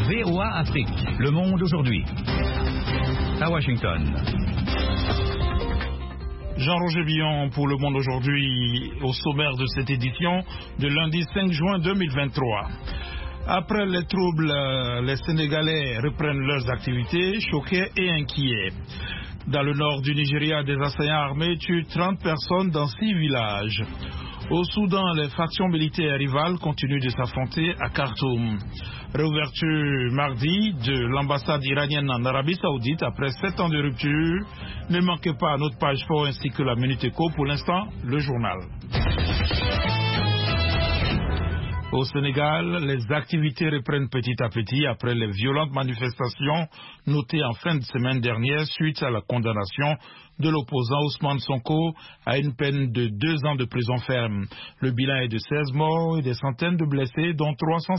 VOA Afrique, le monde aujourd'hui. À Washington. Jean-Roger Billon pour Le Monde aujourd'hui, au sommaire de cette édition de lundi 5 juin 2023. Après les troubles, les Sénégalais reprennent leurs activités, choqués et inquiets. Dans le nord du Nigeria, des assaillants armés tuent 30 personnes dans 6 villages. Au Soudan, les factions militaires rivales continuent de s'affronter à Khartoum. Réouverture mardi de l'ambassade iranienne en Arabie Saoudite après 7 ans de rupture. Ne manquez pas notre page sport ainsi que la Minute Éco. Pour l'instant, le journal. Au Sénégal, les activités reprennent petit à petit après les violentes manifestations notées en fin de semaine dernière suite à la condamnation de l'opposant Ousmane Sonko à une peine de 2 ans de prison ferme. Le bilan est de 16 morts et des centaines de blessés, dont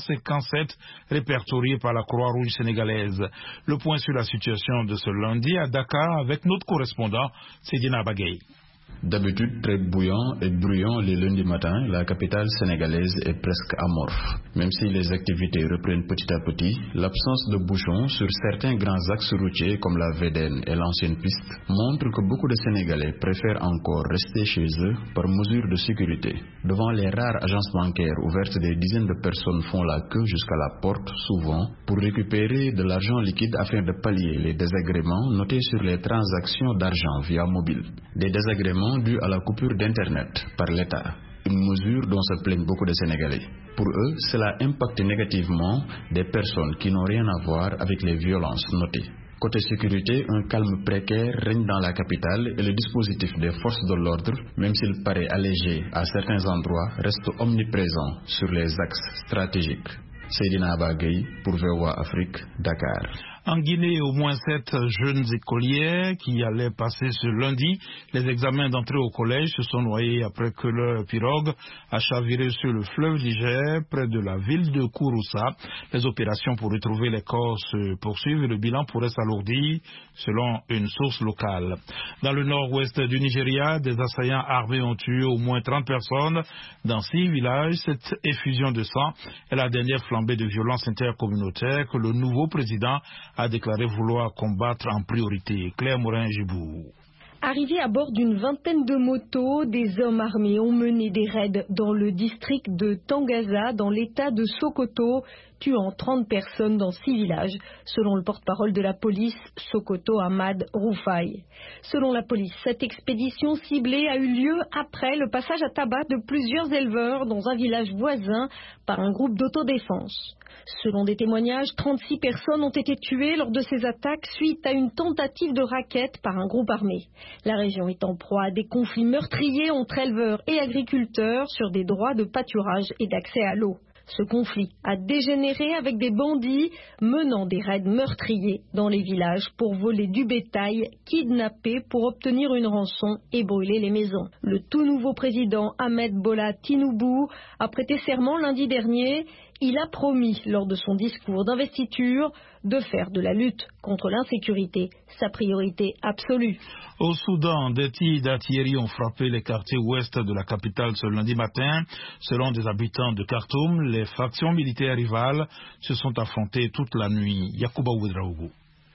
357 répertoriés par la Croix-Rouge sénégalaise. Le point sur la situation de ce lundi à Dakar avec notre correspondant Sedina Bagay. D'habitude très bouillant et bruyant les lundis matins, la capitale sénégalaise est presque amorphe. Même si les activités reprennent petit à petit, l'absence de bouchons sur certains grands axes routiers comme la VDN et l'ancienne piste montre que beaucoup de Sénégalais préfèrent encore rester chez eux par mesure de sécurité. Devant les rares agences bancaires ouvertes, des dizaines de personnes font la queue jusqu'à la porte, souvent pour récupérer de l'argent liquide afin de pallier les désagréments notés sur les transactions d'argent via mobile. Des désagréments dû à la coupure d'Internet par l'État, une mesure dont se plaignent beaucoup de Sénégalais. Pour eux, cela impacte négativement des personnes qui n'ont rien à voir avec les violences notées. Côté sécurité, un calme précaire règne dans la capitale et le dispositif des forces de l'ordre, même s'il paraît allégé à certains endroits, reste omniprésent sur les axes stratégiques. Seydina Abagay pour VOA Afrique, Dakar. En Guinée, au moins 7 jeunes écoliers qui allaient passer ce lundi les examens d'entrée au collège se sont noyés après que leur pirogue a chaviré sur le fleuve Niger près de la ville de Kouroussa. Les opérations pour retrouver les corps se poursuivent et le bilan pourrait s'alourdir selon une source locale. Dans le nord-ouest du Nigeria, des assaillants armés ont tué au moins 30 personnes dans 6 villages. Cette effusion de sang est la dernière flambée de violence intercommunautaire que le nouveau président a déclaré vouloir combattre en priorité. Claire Morin-Gibou. Arrivés à bord d'une vingtaine de motos, des hommes armés ont mené des raids dans le district de Tangaza, dans l'état de Sokoto, tuant 30 personnes dans 6 villages, selon le porte-parole de la police, Sokoto Ahmad Rufai. Selon la police, cette expédition ciblée a eu lieu après le passage à tabac de plusieurs éleveurs dans un village voisin par un groupe d'autodéfense. Selon des témoignages, 36 personnes ont été tuées lors de ces attaques suite à une tentative de racket par un groupe armé. La région est en proie à des conflits meurtriers entre éleveurs et agriculteurs sur des droits de pâturage et d'accès à l'eau. Ce conflit a dégénéré avec des bandits menant des raids meurtriers dans les villages pour voler du bétail, kidnapper pour obtenir une rançon et brûler les maisons. Le tout nouveau président Ahmed Bola Tinubu a prêté serment lundi dernier. Il a promis lors de son discours d'investiture de faire de la lutte contre l'insécurité sa priorité absolue. Au Soudan, des tirs d'artillerie ont frappé les quartiers ouest de la capitale ce lundi matin. Selon des habitants de Khartoum, les factions militaires rivales se sont affrontées toute la nuit. Yacouba Ouedraougou.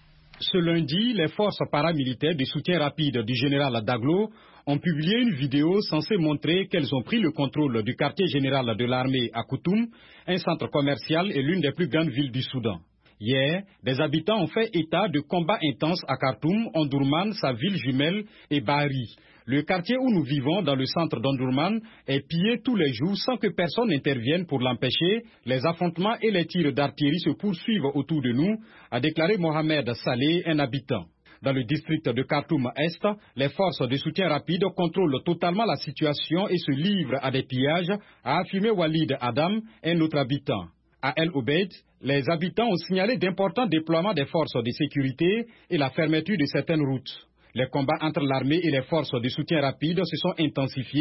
Ce lundi, les forces paramilitaires de soutien rapide du général Daglo ont publié une vidéo censée montrer qu'elles ont pris le contrôle du quartier général de l'armée à Koutoum, un centre commercial et l'une des plus grandes villes du Soudan. Hier, des habitants ont fait état de combats intenses à Khartoum, Omdurman, sa ville jumelle, et Bahri. Le quartier où nous vivons, dans le centre d'Omdurman, est pillé tous les jours sans que personne n'intervienne pour l'empêcher. Les affrontements et les tirs d'artillerie se poursuivent autour de nous, a déclaré Mohamed Saleh, un habitant. Dans le district de Khartoum-Est, les forces de soutien rapide contrôlent totalement la situation et se livrent à des pillages, a affirmé Walid Adam, un autre habitant. À El Obeid, les habitants ont signalé d'importants déploiements des forces de sécurité et la fermeture de certaines routes. Les combats entre l'armée et les forces de soutien rapide se sont intensifiés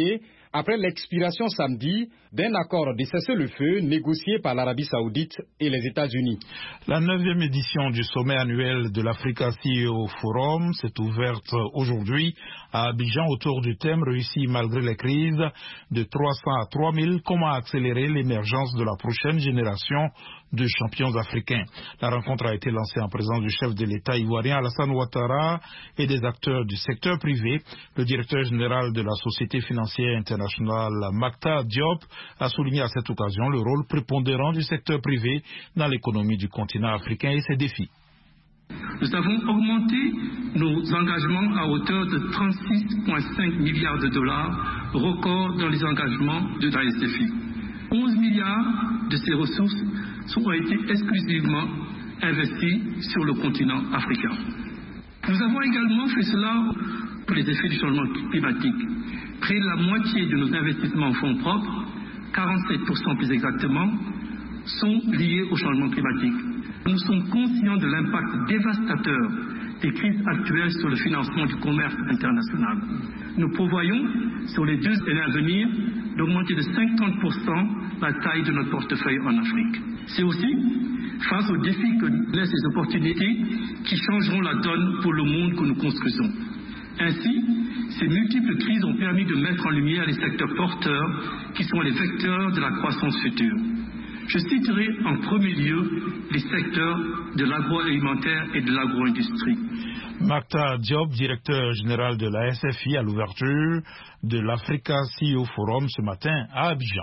après l'expiration samedi d'un accord de cessez-le-feu négocié par l'Arabie Saoudite et les États-Unis. La 9e édition du sommet annuel de l'Africa CEO Forum s'est ouverte aujourd'hui à Abidjan autour du thème réussi malgré les crises de 300 à 3000, comment accélérer l'émergence de la prochaine génération de champions africains. La rencontre a été lancée en présence du chef de l'État ivoirien Alassane Ouattara et des acteurs du secteur privé. Le directeur général de la Société financière internationale Makta Diop a souligné à cette occasion le rôle prépondérant du secteur privé dans l'économie du continent africain et ses défis. Nous avons augmenté nos engagements à hauteur de 36,5 milliards de dollars, record dans les engagements de la SFI. 11 milliards de ces ressources ont été exclusivement investis sur le continent africain. Nous avons également fait cela pour les effets du changement climatique. Près de la moitié de nos investissements en fonds propres, 47% plus exactement, sont liés au changement climatique. Nous sommes conscients de l'impact dévastateur des crises actuelles sur le financement du commerce international. Nous prévoyons, sur les 2 années à venir, d'augmenter de 50% la taille de notre portefeuille en Afrique. C'est aussi face aux défis que nous laissent les opportunités qui changeront la donne pour le monde que nous construisons. Ainsi, ces multiples crises ont permis de mettre en lumière les secteurs porteurs qui sont les vecteurs de la croissance future. Je citerai en premier lieu les secteurs de l'agroalimentaire et de l'agro-industrie. Makta Diop, directeur général de la SFI, à l'ouverture de l'Africa CEO Forum ce matin à Abidjan.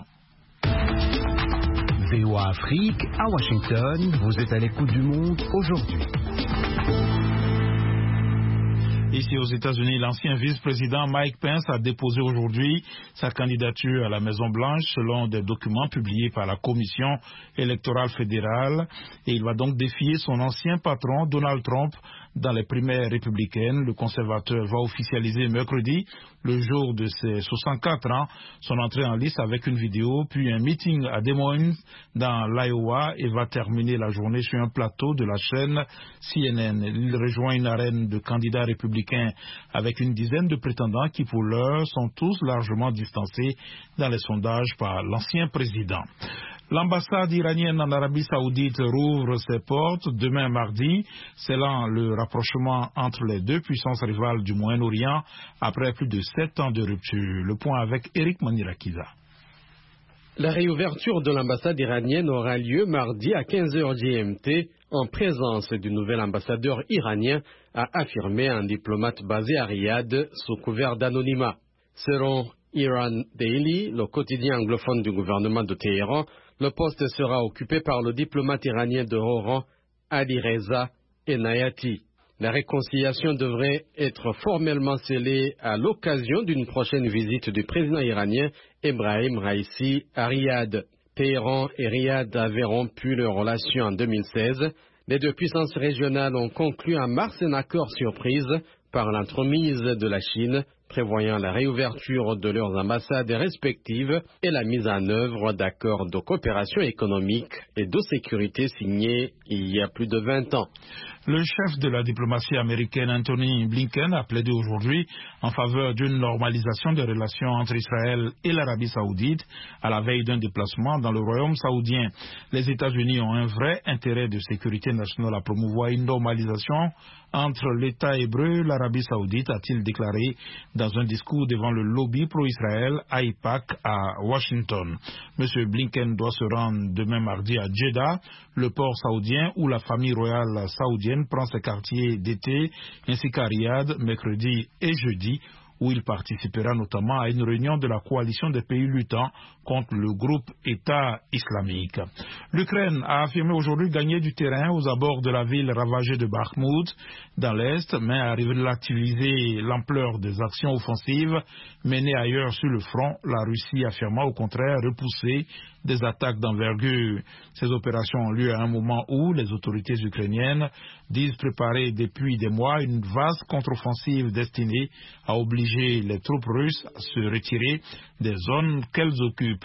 VOA Afrique, à Washington, vous êtes à l'écoute du monde aujourd'hui. Ici aux États-Unis, l'ancien vice-président Mike Pence a déposé aujourd'hui sa candidature à la Maison-Blanche selon des documents publiés par la Commission électorale fédérale et il va donc défier son ancien patron Donald Trump dans les primaires républicaines. Le conservateur va officialiser mercredi, le jour de ses 64 ans, son entrée en lice avec une vidéo, puis un meeting à Des Moines dans l'Iowa et va terminer la journée sur un plateau de la chaîne CNN. Il rejoint une arène de candidats républicains avec une dizaine de prétendants qui pour l'heure sont tous largement distancés dans les sondages par l'ancien président. L'ambassade iranienne en Arabie Saoudite rouvre ses portes demain mardi, scellant le rapprochement entre les deux puissances rivales du Moyen-Orient après plus de 7 ans de rupture. Le point avec Eric Manirakiza. La réouverture de l'ambassade iranienne aura lieu mardi à 15h GMT en présence du nouvel ambassadeur iranien, a affirmé un diplomate basé à Riyad sous couvert d'anonymat. Selon Iran Daily, le quotidien anglophone du gouvernement de Téhéran, le poste sera occupé par le diplomate iranien de haut rang Alireza Enayati. La réconciliation devrait être formellement scellée à l'occasion d'une prochaine visite du président iranien Ebrahim Raïssi à Riyad. Téhéran et Riyad avaient rompu leurs relations en 2016. Les deux puissances régionales ont conclu en mars un accord surprise par l'entremise de la Chine, prévoyant la réouverture de leurs ambassades respectives et la mise en œuvre d'accords de coopération économique et de sécurité signés il y a plus de 20 ans. Le chef de la diplomatie américaine, Anthony Blinken, a plaidé aujourd'hui en faveur d'une normalisation des relations entre Israël et l'Arabie Saoudite à la veille d'un déplacement dans le royaume saoudien. Les États-Unis ont un vrai intérêt de sécurité nationale à promouvoir une normalisation entre l'État hébreu et l'Arabie Saoudite, a-t-il déclaré dans un discours devant le lobby pro-Israël AIPAC à Washington. M. Blinken doit se rendre demain mardi à Jeddah, le port saoudien où la famille royale saoudienne prend ses quartiers d'été, ainsi qu'à Riyad, mercredi et jeudi, où il participera notamment à une réunion de la coalition des pays luttant contre le groupe État islamique. L'Ukraine a affirmé aujourd'hui gagner du terrain aux abords de la ville ravagée de Bakhmout dans l'Est, mais a relativisé l'ampleur des actions offensives menées ailleurs sur le front, la Russie affirmant au contraire repousser des attaques d'envergure. Ces opérations ont lieu à un moment où les autorités ukrainiennes disent préparer depuis des mois une vaste contre-offensive destinée à obliger les troupes russes à se retirer des zones qu'elles occupent.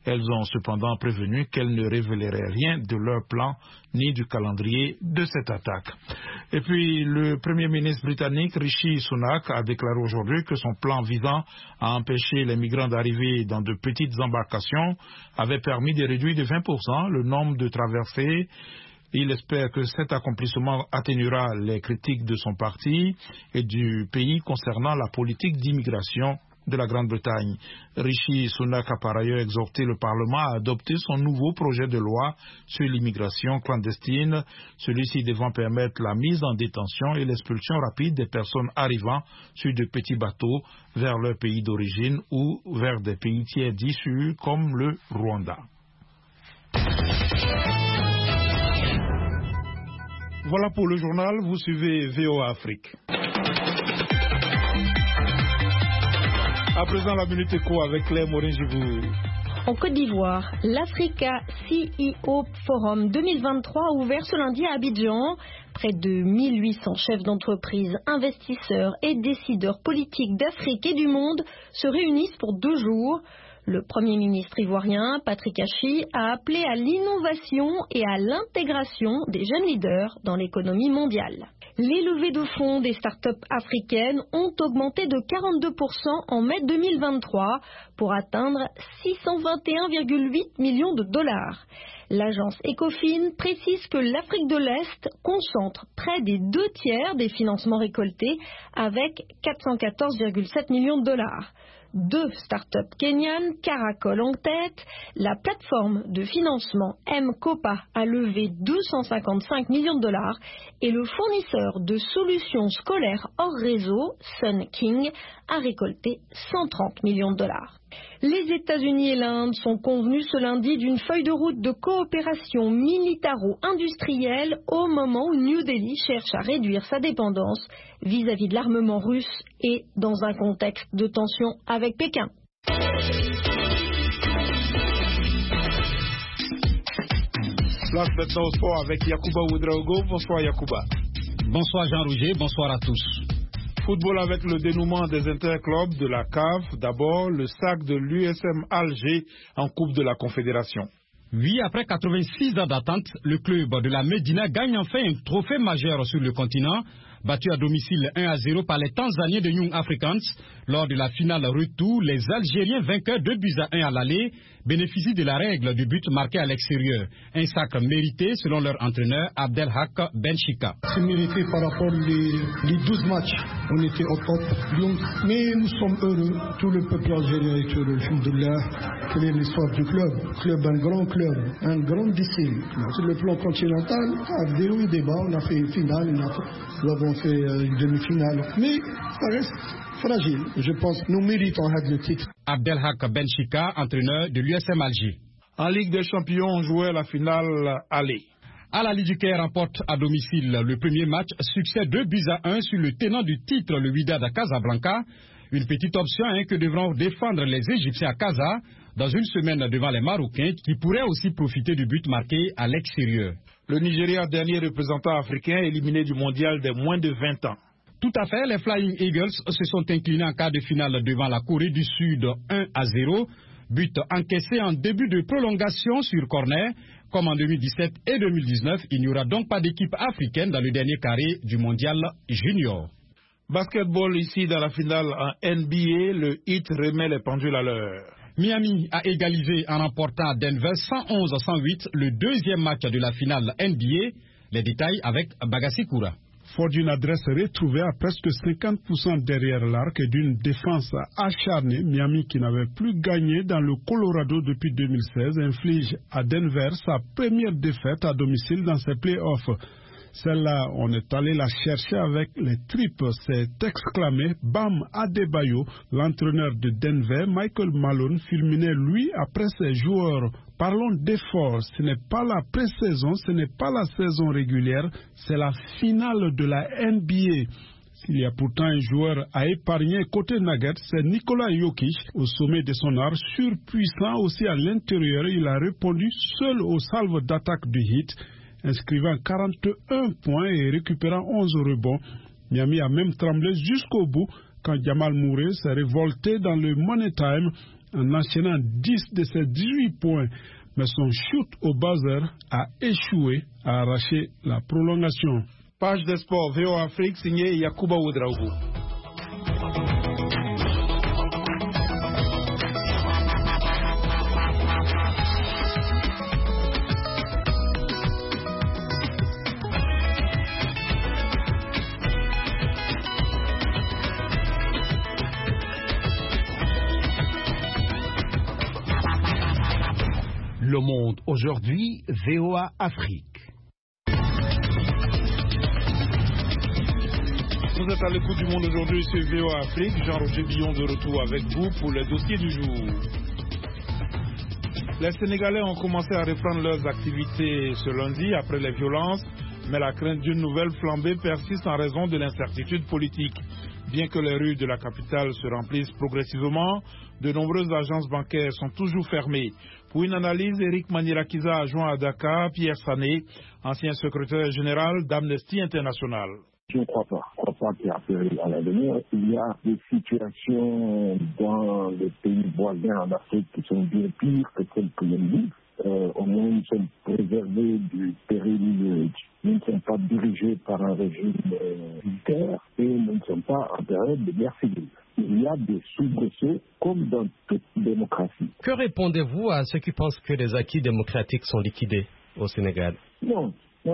Elles ont cependant prévenu qu'elles ne révéleraient rien de leur plan ni du calendrier de cette attaque. Et puis, le Premier ministre britannique Rishi Sunak a déclaré aujourd'hui que son plan visant à empêcher les migrants d'arriver dans de petites embarcations avait permis de réduire de 20% le nombre de traversées. Il espère que cet accomplissement atténuera les critiques de son parti et du pays concernant la politique d'immigration de la Grande-Bretagne. Rishi Sunak a par ailleurs exhorté le Parlement à adopter son nouveau projet de loi sur l'immigration clandestine, celui-ci devant permettre la mise en détention et l'expulsion rapide des personnes arrivant sur de petits bateaux vers leur pays d'origine ou vers des pays tiers d'issue comme le Rwanda. Voilà pour le journal, vous suivez VOA Afrique. À présent, la Minute Éco avec Claire Morin-Givou. En Côte d'Ivoire, l'Africa CEO Forum 2023 a ouvert ce lundi à Abidjan. Près de 1800 chefs d'entreprise, investisseurs et décideurs politiques d'Afrique et du monde se réunissent pour 2 jours. Le Premier ministre ivoirien, Patrick Achi, a appelé à l'innovation et à l'intégration des jeunes leaders dans l'économie mondiale. Les levées de fonds des startups africaines ont augmenté de 42% en mai 2023 pour atteindre 621,8 millions de dollars. L'agence Ecofin précise que l'Afrique de l'Est concentre près des 2/3 des financements récoltés avec 414,7 millions de dollars. 2 startups kenyanes caracolent en tête. La plateforme de financement M-Kopa a levé 255 millions de dollars et le fournisseur de solutions scolaires hors réseau, Sun King, a récolté 130 millions de dollars. Les États-Unis et l'Inde sont convenus ce lundi d'une feuille de route de coopération militaro-industrielle au moment où New Delhi cherche à réduire sa dépendance vis-à-vis de l'armement russe et dans un contexte de tension avec Pékin. Place maintenant au sport avec Yacouba Ouedraogo. Bonsoir Yacouba. Bonsoir Jean-Roger, bonsoir à tous. Football avec le dénouement des interclubs de la CAF. D'abord, le sac de l'USM Alger en Coupe de la Confédération. Oui, après 86 ans d'attente, le club de la Médina gagne enfin un trophée majeur sur le continent, battu à domicile 1-0 par les Tanzaniens de Young Africans. Lors de la finale retour, les Algériens vainqueurs 2-1 à l'aller bénéficient de la règle du but marqué à l'extérieur. Un sacre mérité selon leur entraîneur Abdelhak Benchika. C'est mérité par rapport aux 12 matchs. On était au top. Mais nous sommes heureux. Tout le peuple algérien est heureux. Alhamdoulilah. Quelle est l'histoire du club? Un grand club, un grand décile. Sur le plan continental, à des hauts et des bas, on a fait une finale, nous avons fait une demi-finale. Mais ça reste fragile. Je pense que nous méritons le titre. Abdelhak Benchika, entraîneur de l'USM Alger. En Ligue des Champions, on jouait la finale aller. Al Ahly du Caire remporte à domicile le premier match, succès 2-1 sur le tenant du titre, le Wydad à Casablanca. Une petite option que devront défendre les Égyptiens à Casa dans une semaine devant les Marocains qui pourraient aussi profiter du but marqué à l'extérieur. Le Nigeria, dernier représentant africain, éliminé du mondial des moins de 20 ans. Tout à fait, les Flying Eagles se sont inclinés en quart de finale devant la Corée du Sud 1-0. But encaissé en début de prolongation sur corner. Comme en 2017 et 2019, il n'y aura donc pas d'équipe africaine dans le dernier carré du mondial junior. Basketball ici dans la finale en NBA, le Heat remet les pendules à l'heure. Miami a égalisé en remportant à Denver 111-108 le deuxième match de la finale NBA. Les détails avec Bagassi Koura. Fort d'une adresse retrouvée à presque 50% derrière l'arc et d'une défense acharnée, Miami, qui n'avait plus gagné dans le Colorado depuis 2016, inflige à Denver sa première défaite à domicile dans ses playoffs. Celle-là, on est allé la chercher avec les tripes, s'est exclamé Bam Adebayo, l'entraîneur de Denver. Michael Malone fulminait lui après ses joueurs. Parlons d'effort, ce n'est pas la pré-saison, ce n'est pas la saison régulière, c'est la finale de la NBA. S'il y a pourtant un joueur à épargner côté Nuggets, c'est Nikola Jokic. Au sommet de son art, surpuissant aussi à l'intérieur, il a répondu seul aux salves d'attaque du Heat, inscrivant 41 points et récupérant 11 rebonds. Miami a même tremblé jusqu'au bout quand Jamal Murray s'est révolté dans le Money Time en enchaînant 10 de ses 18 points. Mais son shoot au buzzer a échoué à arracher la prolongation. Page des sports VOA Afrique signée Yacouba Ouedraogo. Le Monde aujourd'hui, VOA Afrique. Vous êtes à l'écoute du Monde aujourd'hui sur VOA Afrique. Jean-Roger Billon de retour avec vous pour les dossiers du jour. Les Sénégalais ont commencé à reprendre leurs activités ce lundi après les violences, mais la crainte d'une nouvelle flambée persiste en raison de l'incertitude politique. Bien que les rues de la capitale se remplissent progressivement, de nombreuses agences bancaires sont toujours fermées. Pour une analyse, Eric Manirakiza a joint à Dakar Pierre Sané, ancien secrétaire général d'Amnesty International. Je ne crois pas qu'il y a péril à l'avenir. Il y a des situations dans les pays voisins en Afrique qui sont bien pires que celles que l'on vit. Au moins, nous sommes préservés du péril. Nous ne sommes pas dirigés par un régime militaire et nous ne sommes pas en période de guerre civile. Il y a des soubresauts comme dans toute démocratie. Que répondez-vous à ceux qui pensent que les acquis démocratiques sont liquidés au Sénégal? Non.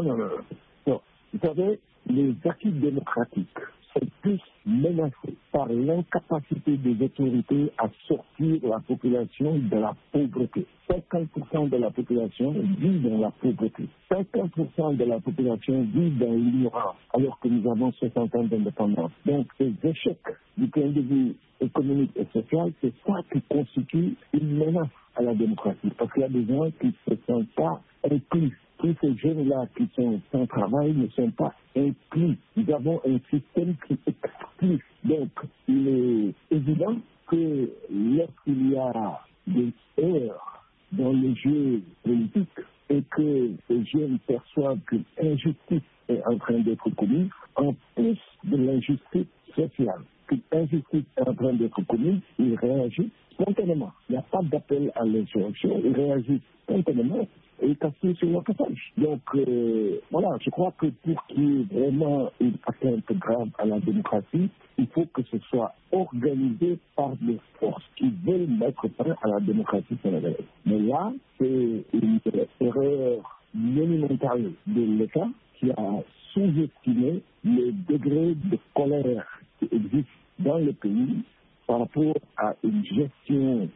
Vous savez, les acquis démocratiques sont plus menacés par l'incapacité des autorités à sortir la population de la pauvreté. 50% de la population vit dans la pauvreté. 50% de la population vit dans l'ignorance, alors que nous avons 60 ans d'indépendance. Donc, ces échecs du point de vue économique et social, c'est ça qui constitue une menace à la démocratie. Parce qu'il y a des gens qui ne se sentent pas inclus. Tous ces jeunes-là qui sont sans travail ne sont pas inclus. Nous avons un système qui exclut. Donc, il est évident que lorsqu'il y a des erreurs dans le jeu politique et que les jeunes perçoivent qu'une injustice est en train d'être commise, en plus de l'injustice sociale, qu'une injustice est en train d'être commise, ils réagissent spontanément. Il n'y a pas d'appel à l'insurrection, ils réagissent spontanément et casser sur leur passage. Donc, voilà, je crois que pour qu'il y ait vraiment une atteinte grave à la démocratie, il faut que ce soit organisé par des forces qui veulent mettre fin à la démocratie sénégalaise. Mais là, c'est une erreur monumentale de l'État qui a sous-estimé le degré de colère qui existe dans le pays par rapport à une gestion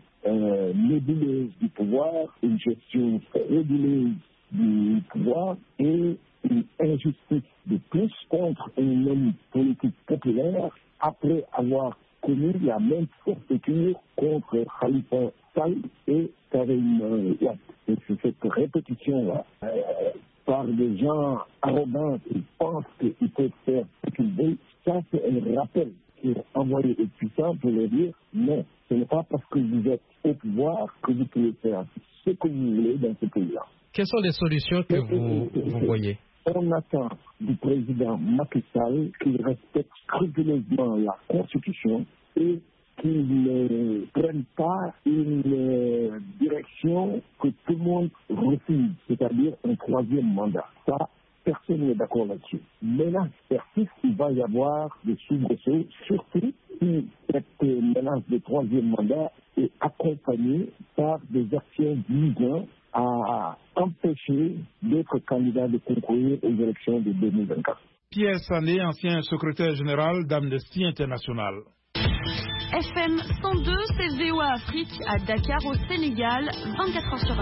nébuleuse du pouvoir, une gestion frauduleuse du pouvoir et une injustice de plus contre un homme politique populaire après avoir commis la même forfaiture contre Khalifa Sall et Karim Wade. Et c'est cette répétition-là par des gens arrogants qui pensent qu'ils peuvent faire ce qu'ils veulent. Ça, c'est un rappel qui est envoyé aux puissants pour leur dire non, ce n'est pas parce que vous êtes au pouvoir que vous pouvez faire ce que vous voulez dans ce pays-là. Quelles sont les solutions que vous voyez? On attend du président Macky Sall qu'il respecte scrupuleusement la Constitution et qu'il ne prenne pas une direction que tout le monde refuse, c'est-à-dire un troisième mandat. Ça, personne n'est d'accord là-dessus. Menace persiste, il va y avoir des soubresauts, surtout si cette menace de troisième mandat est accompagnée par des actions visant à empêcher d'autres candidats de concourir aux élections de 2024. Pierre Sané, ancien secrétaire général d'Amnesty International. FM 102, c'est VOA Afrique à Dakar au Sénégal, 24h sur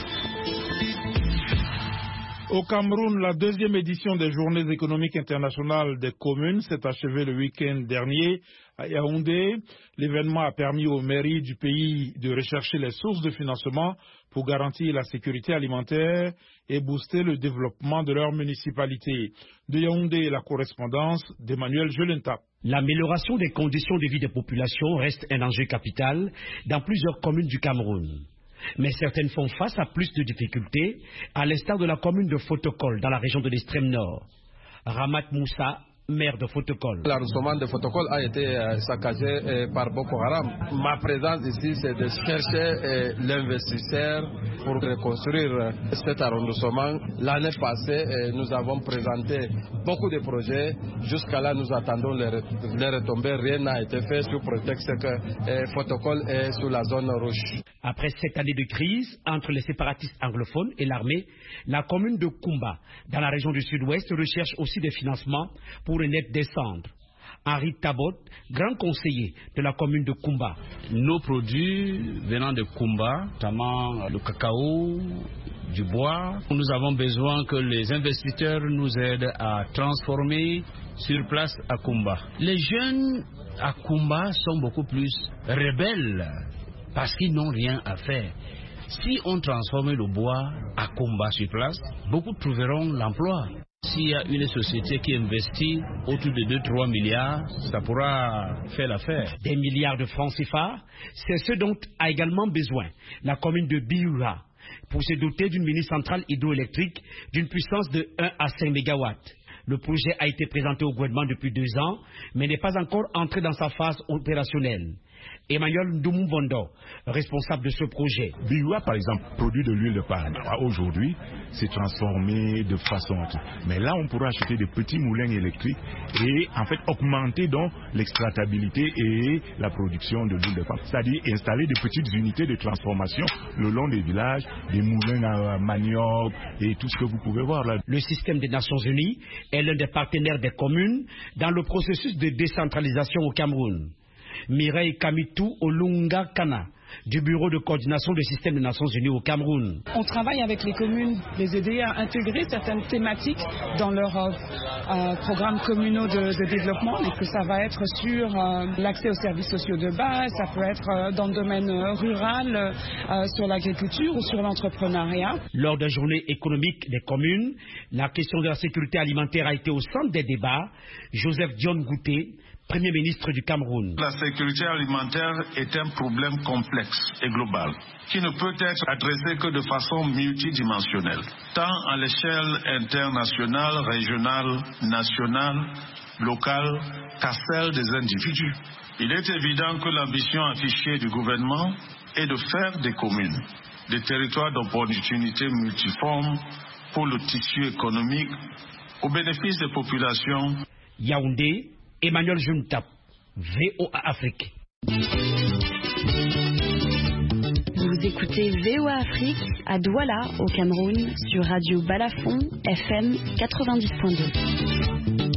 24. Au Cameroun, la deuxième édition des Journées économiques internationales des communes s'est achevée le week-end dernier à Yaoundé. L'événement a permis aux mairies du pays de rechercher les sources de financement pour garantir la sécurité alimentaire et booster le développement de leur municipalité. De Yaoundé, la correspondance d'Emmanuel Jolenta. L'amélioration des conditions de vie des populations reste un enjeu capital dans plusieurs communes du Cameroun. Mais certaines font face à plus de difficultés, à l'instar de la commune de Fotokol dans la région de l'extrême nord. Ramat Moussa maire de Fotokol. L'arrondissement de Fotokol a été saccagé par Boko Haram. Ma présence ici, c'est de chercher l'investisseur pour reconstruire cet arrondissement. L'année passée, nous avons présenté beaucoup de projets. Jusqu'à là, nous attendons les retombées. Rien n'a été fait sous prétexte que Fotokol est sous la zone rouge. Après 7 années de crise entre les séparatistes anglophones et l'armée, la commune de Koumba, dans la région du sud-ouest, recherche aussi des financements pour une aide descendre. Henri Tabot, grand conseiller de la commune de Koumba. Nos produits venant de Koumba, notamment le cacao, du bois, nous avons besoin que les investisseurs nous aident à transformer sur place à Koumba. Les jeunes à Koumba sont beaucoup plus rebelles parce qu'ils n'ont rien à faire. Si on transforme le bois à Koumba sur place, beaucoup trouveront l'emploi. S'il y a une société qui investit autour de 2-3 milliards, ça pourra faire l'affaire. Des milliards de francs CFA, c'est ce dont a également besoin la commune de Biura pour se doter d'une mini-centrale hydroélectrique d'une puissance de 1 à 5 MW. Le projet a été présenté au gouvernement depuis 2 ans, mais n'est pas encore entré dans sa phase opérationnelle. Emmanuel Ndoumbondo, responsable de ce projet. Biwa, par exemple, produit de l'huile de palme. Aujourd'hui, c'est transformé de façon... Mais là, on pourra acheter des petits moulins électriques et en fait augmenter donc l'exploitabilité et la production de l'huile de palme. C'est-à-dire installer des petites unités de transformation le long des villages, des moulins à manioc et tout ce que vous pouvez voir là. Le système des Nations Unies est l'un des partenaires des communes dans le processus de décentralisation au Cameroun. Mireille Kamitou Olunga Kana, du Bureau de coordination du système des Nations Unies au Cameroun. On travaille avec les communes, les aider à intégrer certaines thématiques dans leurs programmes communaux de développement, et que ça va être sur l'accès aux services sociaux de base, ça peut être dans le domaine rural, sur l'agriculture ou sur l'entrepreneuriat. Lors de la journée économique des communes, la question de la sécurité alimentaire a été au centre des débats. Joseph Dion Gouté, Premier ministre du Cameroun. La sécurité alimentaire est un problème complexe et global qui ne peut être adressé que de façon multidimensionnelle, tant à l'échelle internationale, régionale, nationale, locale qu'à celle des individus. Il est évident que l'ambition affichée du gouvernement est de faire des communes des territoires d'opportunités multiformes pour le tissu économique au bénéfice des populations. Yaoundé, Emmanuel Juntap, VOA Afrique. Vous écoutez VOA Afrique à Douala, au Cameroun, sur Radio Balafon, FM 90.2.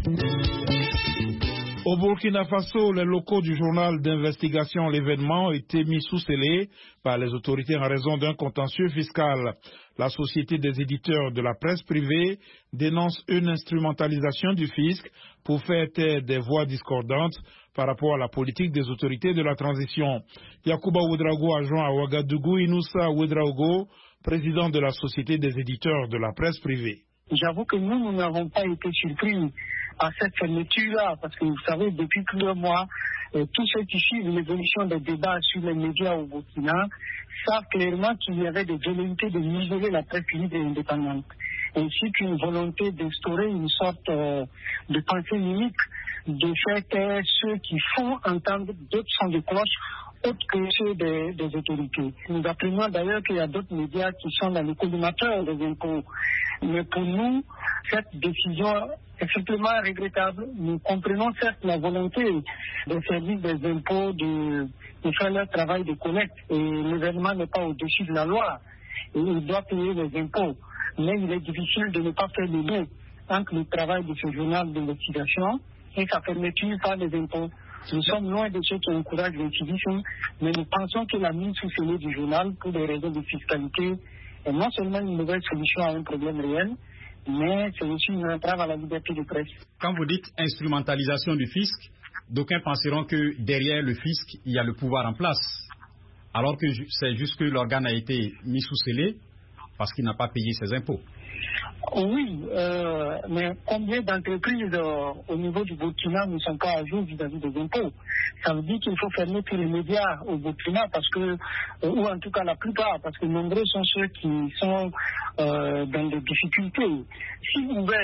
Au Burkina Faso, les locaux du journal d'investigation L'événement ont été mis sous scellé par les autorités en raison d'un contentieux fiscal. La Société des éditeurs de la presse privée dénonce une instrumentalisation du fisc pour faire taire des voix discordantes par rapport à la politique des autorités de la transition. Yacouba Ouedraogo a joint à Ouagadougou Inoussa Ouedraogo, président de la Société des éditeurs de la presse privée. J'avoue que nous n'avons pas été surpris à cette fermeture-là, parce que vous savez, depuis plusieurs mois, tous ceux qui suivent l'évolution des débats sur les médias au Burkina savent clairement qu'il y avait des velléités de museler la presse libre et indépendante, ainsi qu'une volonté d'instaurer une sorte de pensée unique, de faire taire ceux qui font entendre d'autres sons de cloche autres que ceux des autorités. Nous apprenons d'ailleurs qu'il y a d'autres médias qui sont dans le collimateur des impôts. Mais pour nous, cette décision est simplement regrettable. Nous comprenons certes la volonté des services des impôts de faire leur travail de collecte. Et l'événement n'est pas au-dessus de la loi. Et il doit payer les impôts. Mais il est difficile de ne pas faire le lien entre le travail de ce journal d'investigation et sa fermeture par les impôts. Nous sommes loin de ceux qui encouragent l'incivisme, mais nous pensons que la mise sous scellé du journal pour des raisons de fiscalité est non seulement une nouvelle solution à un problème réel, mais c'est aussi une entrave à la liberté de presse. Quand vous dites instrumentalisation du fisc, d'aucuns penseront que derrière le fisc, il y a le pouvoir en place, alors que c'est juste que l'organe a été mis sous scellé parce qu'il n'a pas payé ses impôts. Oui, mais combien d'entreprises au niveau du Burkina ne sont pas à jour vis-à-vis des impôts? Ça veut dire qu'il faut fermer tous les médias au Burkina, parce que, ou en tout cas la plupart, parce que nombreux sont ceux qui sont dans des difficultés. S'ils pouvaient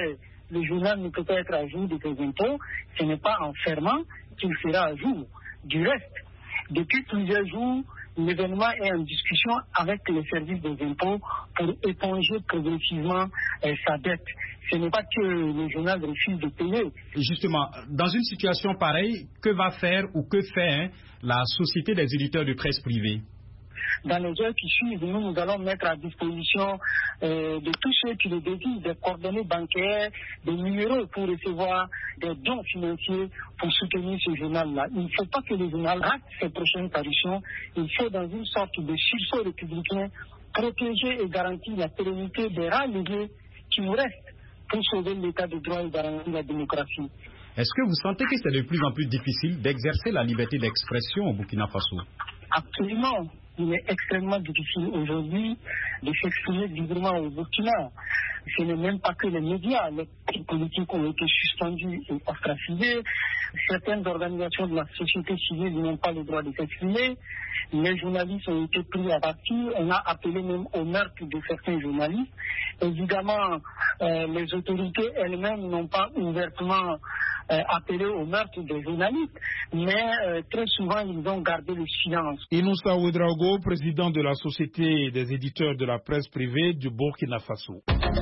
le journal ne peut pas être à jour de ses impôts, ce n'est pas en fermant qu'il sera à jour. Du reste, depuis plusieurs jours, l'événement est en discussion avec les services des impôts pour éponger progressivement sa dette. Ce n'est pas que le journal refuse de payer. Justement, dans une situation pareille, que va faire ou que fait la Société des éditeurs de presse privée? Dans les heures qui suivent, nous allons mettre à disposition de tous ceux qui le désirent des coordonnées bancaires, des numéros pour recevoir des dons financiers pour soutenir ce journal-là. Il ne faut pas que le journal rate ses prochaines parutions. Il faut, dans une sorte de sursaut républicain, protéger et garantir la pérennité des rares leviers qui nous restent pour sauver l'état de droit et garantir la démocratie. Est-ce que vous sentez que c'est de plus en plus difficile d'exercer la liberté d'expression au Burkina Faso? Absolument. Il est extrêmement difficile aujourd'hui de s'exprimer librement au Burkina. Ce n'est même pas que les médias, les partis politiques ont été suspendus et ostracisés. Certaines organisations de la société civile n'ont pas le droit de s'exprimer. Les journalistes ont été pris à partie. On a appelé même au meurtre de certains journalistes. Évidemment, les autorités elles-mêmes n'ont pas ouvertement appelé au meurtre des journalistes, mais très souvent ils ont gardé le silence. Inoussa Ouedraogo, président de la Société des éditeurs de la presse privée du Burkina Faso.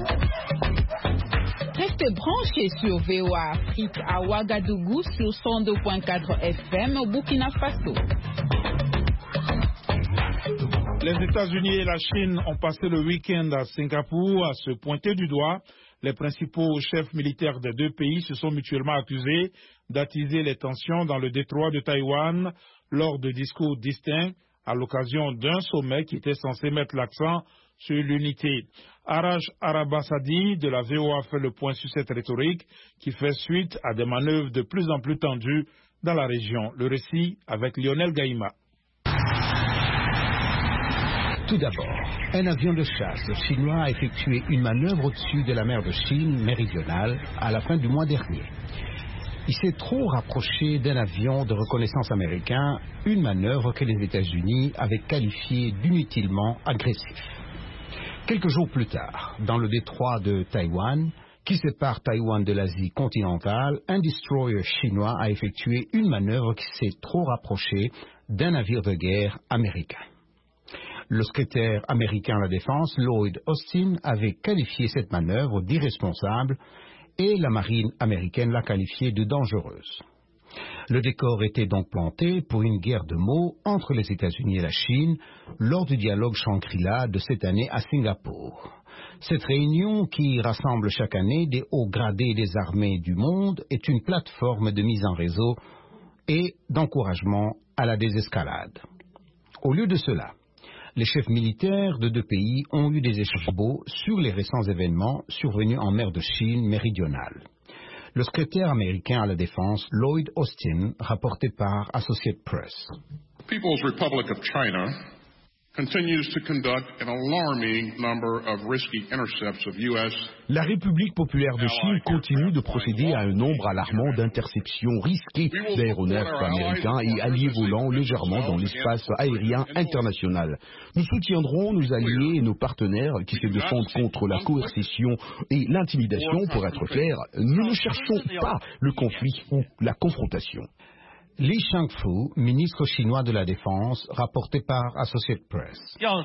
Restez branchés sur VOA Afrique à Ouagadougou sur 102.4 FM au Burkina Faso. Les États-Unis et la Chine ont passé le week-end à Singapour à se pointer du doigt. Les principaux chefs militaires des deux pays se sont mutuellement accusés d'attiser les tensions dans le détroit de Taïwan lors de discours distincts à l'occasion d'un sommet qui était censé mettre l'accent sur l'unité. Araj Arabasadi de la VOA fait le point sur cette rhétorique qui fait suite à des manœuvres de plus en plus tendues dans la région. Le récit avec Lionel Gaïma. Tout d'abord, un avion de chasse chinois a effectué une manœuvre au-dessus de la mer de Chine méridionale à la fin du mois dernier. Il s'est trop rapproché d'un avion de reconnaissance américain, une manœuvre que les États-Unis avaient qualifiée d'inutilement agressive. Quelques jours plus tard, dans le détroit de Taïwan, qui sépare Taïwan de l'Asie continentale, un destroyer chinois a effectué une manœuvre qui s'est trop rapprochée d'un navire de guerre américain. Le secrétaire américain à la Défense, Lloyd Austin, avait qualifié cette manœuvre d'irresponsable et la marine américaine l'a qualifiée de dangereuse. Le décor était donc planté pour une guerre de mots entre les États-Unis et la Chine lors du dialogue Shangri-La de cette année à Singapour. Cette réunion, qui rassemble chaque année des hauts gradés des armées du monde, est une plateforme de mise en réseau et d'encouragement à la désescalade. Au lieu de cela, les chefs militaires de deux pays ont eu des échanges sur les récents événements survenus en mer de Chine méridionale. Le secrétaire américain à la Défense, Lloyd Austin, rapporté par Associated Press. People's Republic of China continues to conduct an alarming number of risky intercepts of U.S. La République populaire de Chine continue de procéder à un nombre alarmant d'interceptions risquées d'aéronefs américains et alliés volant légèrement dans l'espace aérien international. Nous soutiendrons nos alliés et nos partenaires qui se défendent contre la coercition et l'intimidation. Pour être clair, nous ne cherchons pas le conflit ou la confrontation. Li Shangfu, ministre chinois de la Défense, rapporté par Associated Press.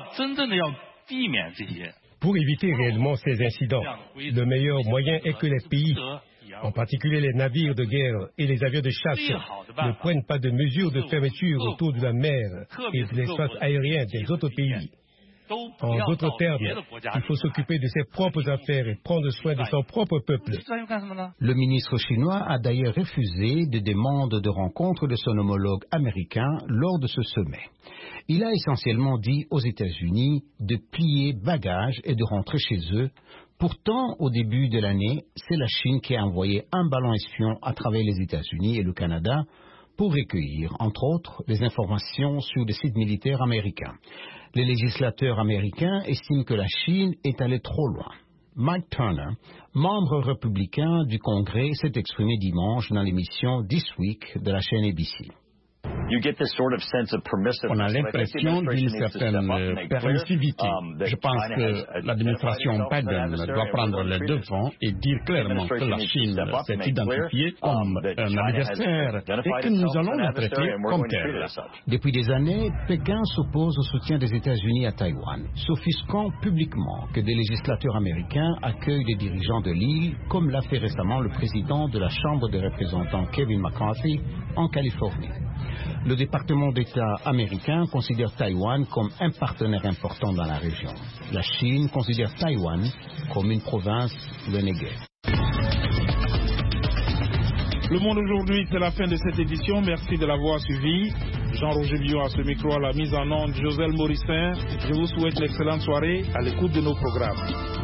Pour éviter réellement ces incidents, le meilleur moyen est que les pays, en particulier les navires de guerre et les avions de chasse, ne prennent pas de mesures de fermeture autour de la mer et de l'espace aérien des autres pays. En d'autres termes, il faut s'occuper de ses propres affaires et prendre soin de son propre peuple. Le ministre chinois a d'ailleurs refusé des demandes de rencontre de son homologue américain lors de ce sommet. Il a essentiellement dit aux États-Unis de plier bagages et de rentrer chez eux. Pourtant, au début de l'année, c'est la Chine qui a envoyé un ballon espion à travers les États-Unis et le Canada pour recueillir, entre autres, des informations sur des sites militaires américains. Les législateurs américains estiment que la Chine est allée trop loin. Mike Turner, membre républicain du Congrès, s'est exprimé dimanche dans l'émission This Week de la chaîne ABC. On a l'impression d'une certaine permissivité. Je pense que l'administration Biden doit prendre les devants et dire clairement que la Chine s'est identifiée comme un adversaire et que nous allons la traiter comme telle. Depuis des années, Pékin s'oppose au soutien des États-Unis à Taïwan, s'offusquant publiquement que des législateurs américains accueillent des dirigeants de l'île, comme l'a fait récemment le président de la Chambre des représentants Kevin McCarthy en Californie. Le département d'État américain considère Taïwan comme un partenaire important dans la région. La Chine considère Taïwan comme une province renégée. Le Monde aujourd'hui, c'est la fin de cette édition. Merci de l'avoir suivi. Jean-Roger Billon à ce micro, à la mise en onde, Joselle Morissin. Je vous souhaite une excellente soirée à l'écoute de nos programmes.